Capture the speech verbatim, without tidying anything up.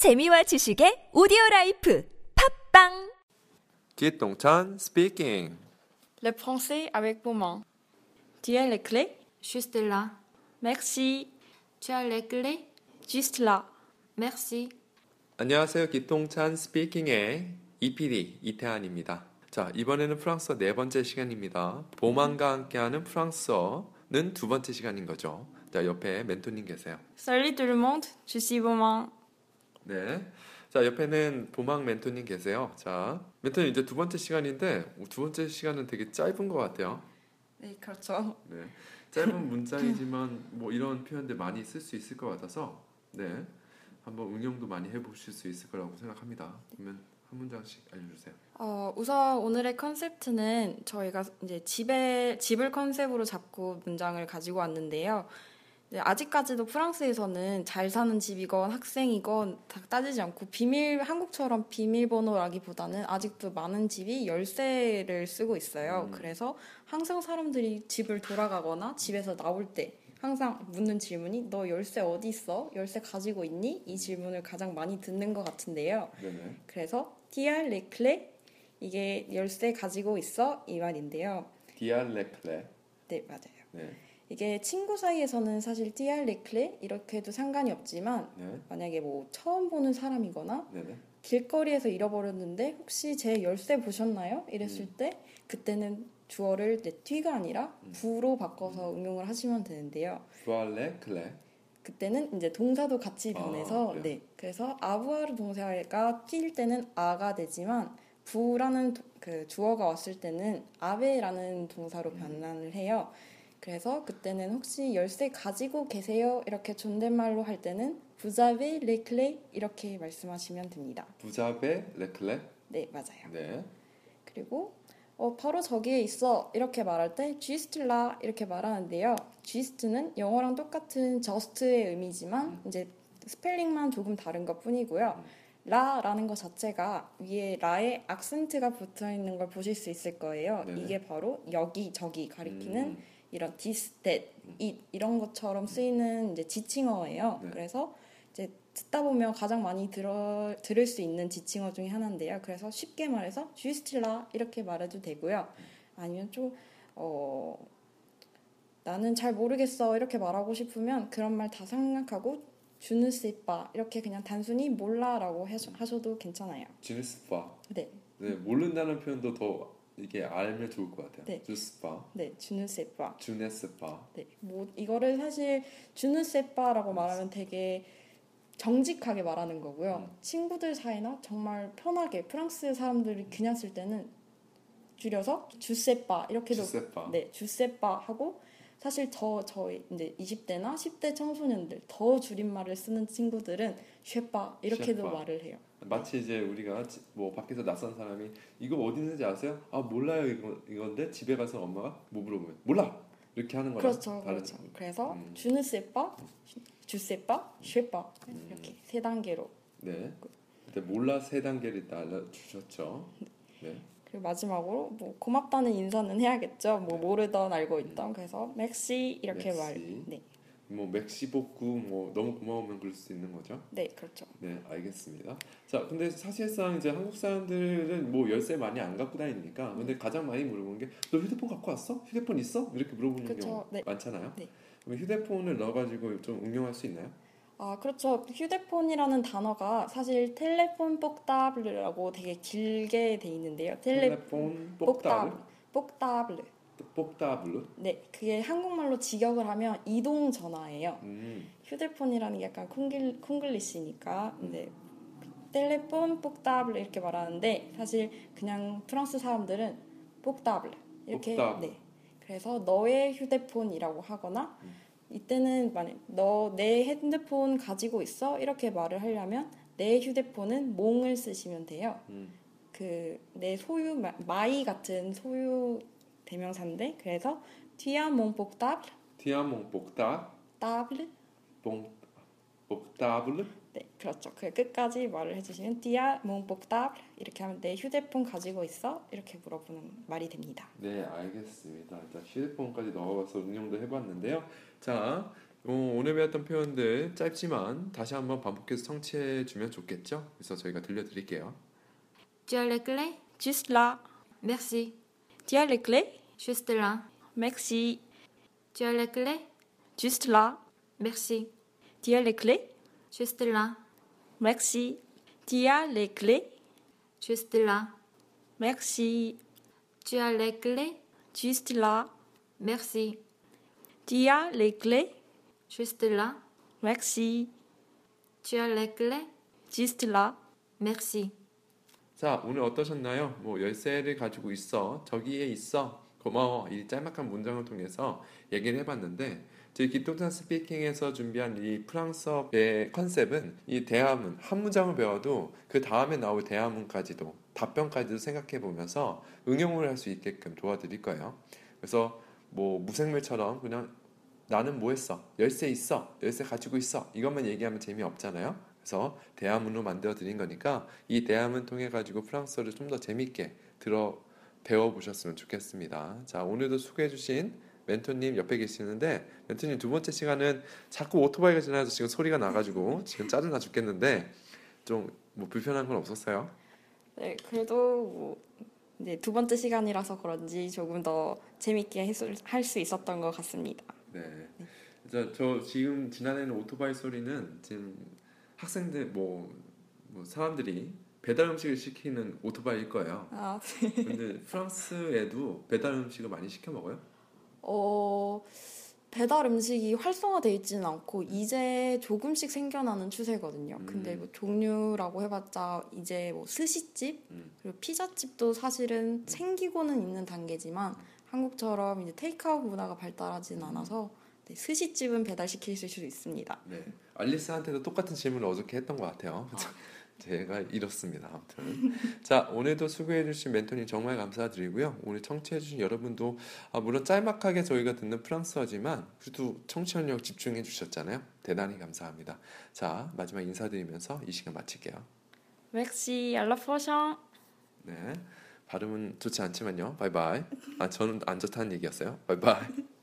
재미와 지식의 오디오라이프 팝빵 기똥찬 speaking. Le français avec Beaumont. Tu as les clés? Juste là. Merci. Tu as les clés? Juste là. Merci. 안녕하세요. 기똥찬 스피킹의 이피디 이태한입니다. 자, 이번에는 프랑스어 네 번째 시간입니다. 보만과 함께하는 프랑스어는 두 번째 시간인 거죠. 자, 옆에 멘토님 계세요. Salut tout le monde. Je suis Beaumont. 네. 자, 옆에는 보망 멘토님 계세요. 자, 멘토님 이제 두 번째 시간인데 두 번째 시간은 되게 짧은 것 같아요. 네, 그렇죠. 네. 짧은 문장이지만 뭐 이런 표현들 많이 쓸 수 있을 것 같아서 네. 한번 응용도 많이 해보실 수 있을 거라고 생각합니다. 그러면 한 문장씩 알려주세요. 어, 우선 오늘의 컨셉트는 저희가 이제 집에 집을 컨셉으로 잡고 문장을 가지고 왔는데요. 네, 아직까지도 프랑스에서는 잘 사는 집이건 학생이건 다 따지지 않고 비밀 한국처럼 비밀번호라기보다는 아직도 많은 집이 열쇠를 쓰고 있어요. 음. 그래서 항상 사람들이 집을 돌아가거나 집에서 나올 때 항상 묻는 질문이 너 열쇠 어디 있어? 열쇠 가지고 있니? 이 질문을 가장 많이 듣는 것 같은데요. 네네. 그래서 티알 레클레 이게 열쇠 가지고 있어? 이 말인데요. 디알레클레. 네, 맞아요. 네. 이게 친구 사이에서는 사실 티알 레클레 이렇게 해도 상관이 없지만 네. 만약에 뭐 처음 보는 사람이거나 네네. 길거리에서 잃어버렸는데 혹시 제 열쇠 보셨나요? 이랬을 음. 때 그때는 주어를 네, 튀가 아니라 음. 부로 바꿔서 응용을 하시면 되는데요. 부알레클레. 그때는 이제 동사도 같이 아, 변해서 그래요? 네 그래서 아부아르 동사가 뛸 때는 아가 되지만 부라는 도- 그 주어가 왔을 때는 아베라는 동사로 음. 변환을 해요. 그래서 그때는 혹시 열쇠 가지고 계세요? 이렇게 존댓말로 할 때는 부자베 레클레 이렇게 말씀하시면 됩니다. 부자베 레클레. 네, 맞아요. 네. 그리고 어, 바로 저기에 있어 이렇게 말할 때 juste là 이렇게 말하는데요. juste는 영어랑 똑같은 just의 의미지만 음. 이제 스펠링만 조금 다른 것 뿐이고요. 음. 라라는 것 자체가 위에 라에 악센트가 붙어 있는 걸 보실 수 있을 거예요. 네네. 이게 바로 여기 저기 가리키는 음. 이런 this, that, it 이런 것처럼 쓰이는 이제 지칭어예요. 네. 그래서 이제 듣다 보면 가장 많이 들어, 들을 수 있는 지칭어 중에 하나인데요. 그래서 쉽게 말해서 juste là 이렇게 말해도 되고요. 아니면 좀 어, 나는 잘 모르겠어 이렇게 말하고 싶으면 그런 말 다 생각하고 je ne sais pas 이렇게 그냥 단순히 몰라라고 해서- 하셔도 괜찮아요. 주네스파. 네, 네, 모른다는 표현도 더 이게 알면 좋을 것 같아요. 네. 주스파. 네, je ne sais pas. 주네스파. 네, 뭐 이거를 사실 주누세빠라고 말하면 되게 정직하게 말하는 거고요. 음. 친구들 사이나 정말 편하게 프랑스 사람들이 그냥 쓸 때는 줄여서 주세빠 이렇게도 주세파. 네, 주세빠 하고 사실 더 저희 이제 이십 대나 십 대 청소년들 더 줄임말을 쓰는 친구들은 쉐빠 이렇게도 쉐빠. 말을 해요. 마치 이제 우리가 지- 뭐 밖에서 낯선 사람이 이거 어디 있는지 아세요? 아 몰라요 이거 이건데 집에 가서 엄마가 뭐 물어보면 몰라 이렇게 하는 거랑 그렇죠, 다른 그렇죠. 그래서 음. 주누세빠, 주세빠, 쉐빠 음. 이렇게 세 단계로. 네. 근데 몰라 세 단계를 일단 알려주셨죠. 네. 그리고 마지막으로 뭐 고맙다는 인사는 해야겠죠. 뭐 네. 모르던 알고 있던 그래서 맥시 이렇게 맥시. 말. 네, 뭐 멕시복구 뭐 너무 고마우면 그럴 수 있는 거죠. 네 그렇죠. 네, 알겠습니다. 자, 근데 사실상 이제 한국 사람들은 뭐 열쇠 많이 안 갖고 다니니까 근데 가장 많이 물어보는 게 너 휴대폰 갖고 왔어? 휴대폰 있어? 이렇게 물어보는 그쵸, 경우 네. 많잖아요. 네. 그럼 휴대폰을 넣어가지고 좀 응용할 수 있나요? 아 그렇죠. 휴대폰이라는 단어가 사실 텔레폰 뽁다블라고 되게 길게 돼 있는데요. 텔레 텔레폰 뽁다블, 뽁다블. 뽁다블. 네, 그게 한국말로 직역을 하면 이동 전화예요. 음, 휴대폰이라는 게 약간 콩글, 콩글리시니까 근데 텔레폰 뽁다블 이렇게 말하는데 사실 그냥 프랑스 사람들은 뽁다블 이렇게 뽁다블. 네. 그래서 너의 휴대폰이라고 하거나 음. 이때는 만약 너 내 핸드폰 가지고 있어 이렇게 말을 하려면 내 휴대폰은 몽을 쓰시면 돼요. 음. 그 내 소유 마- 마이 같은 소유 대명사인데 그래서 티아 몽 뽁다블 티아몽 뽁다, 따블 뽕, 뽁다블. 네, 그렇죠. 그 끝까지 말을 해주시면 띠아 몽복답 이렇게 하면 내 휴대폰 가지고 있어? 이렇게 물어보는 말이 됩니다. 네, 알겠습니다. 일단 휴대폰까지 넣어서 응용도 해봤는데요. 자, 어, 오늘 배웠던 표현들 짧지만 다시 한번 반복해서 청취해 주면 좋겠죠? 그래서 저희가 들려드릴게요. Tu as les clés? Juste là. Merci. Tu as les clés? Juste là. Merci. Tu as les clés? Juste là. Merci. Tu as les clés? Juste là. Merci. Tu as les clés? Juste là. Merci. Tu as les clés? Juste là. Merci. Tu as les clés? Juste là. Merci. Tu as les clés? Juste là. Merci. 자, 오늘 어떠셨나요? 뭐 열쇠를 가지고 있어, 저기에 있어, 고마워, 이 짤막한 문장을 통해서 얘기를 해봤는데 저희 기똥찬 스피킹에서 준비한 이 프랑스어의 컨셉은 이 대화문 한 문장을 배워도 그 다음에 나올 대화문까지도 답변까지도 생각해 보면서 응용을 할 수 있게끔 도와드릴 거예요. 그래서 뭐 무생물처럼 그냥 나는 뭐 했어? 열쇠 있어? 열쇠 가지고 있어? 이것만 얘기하면 재미없잖아요. 그래서 대화문으로 만들어 드린 거니까 이 대화문 통해 가지고 프랑스어를 좀 더 재밌게 들어 배워보셨으면 좋겠습니다. 자, 오늘도 수고해 주신 멘토님 옆에 계시는데 멘토님 두 번째 시간은 자꾸 오토바이가 지나서 지금 소리가 나가지고 지금 짜증나 죽겠는데 좀 뭐 불편한 건 없었어요? 네, 그래도 뭐 이제 두 번째 시간이라서 그런지 조금 더 재밌게 할 수 있었던 것 같습니다. 네. 저, 저 지금 지나가는 오토바이 소리는 지금 학생들 뭐, 뭐 사람들이 배달 음식을 시키는 오토바이일 거예요. 아, 네. 근데 프랑스에도 배달 음식을 많이 시켜 먹어요? 어, 배달 음식이 활성화되어 있지는 않고 이제 조금씩 생겨나는 추세거든요. 음. 근데 뭐 종류라고 해봤자 이제 뭐 스시집 음. 그리고 피자집도 사실은 생기고는 있는 단계지만 한국처럼 이제 테이크아웃 문화가 발달하지는 않아서 네, 스시집은 배달시킬 수 있습니다. 네. 알리스한테도 똑같은 질문을 어저께 했던 것 같아요. 제가 이렇습니다. 아무튼 자, 오늘도 수고해주신 멘토님 정말 감사드리고요. 오늘 청취해주신 여러분도 아, 물론 짤막하게 저희가 듣는 프랑스어지만 그래도 청취력 집중해 주셨잖아요. 대단히 감사합니다. 자, 마지막 인사드리면서 이 시간 마칠게요. Merci, à la prochaine. 네, 발음은 좋지 않지만요. 바이바이. 아, 저는 안 좋다는 얘기였어요. 바이바이.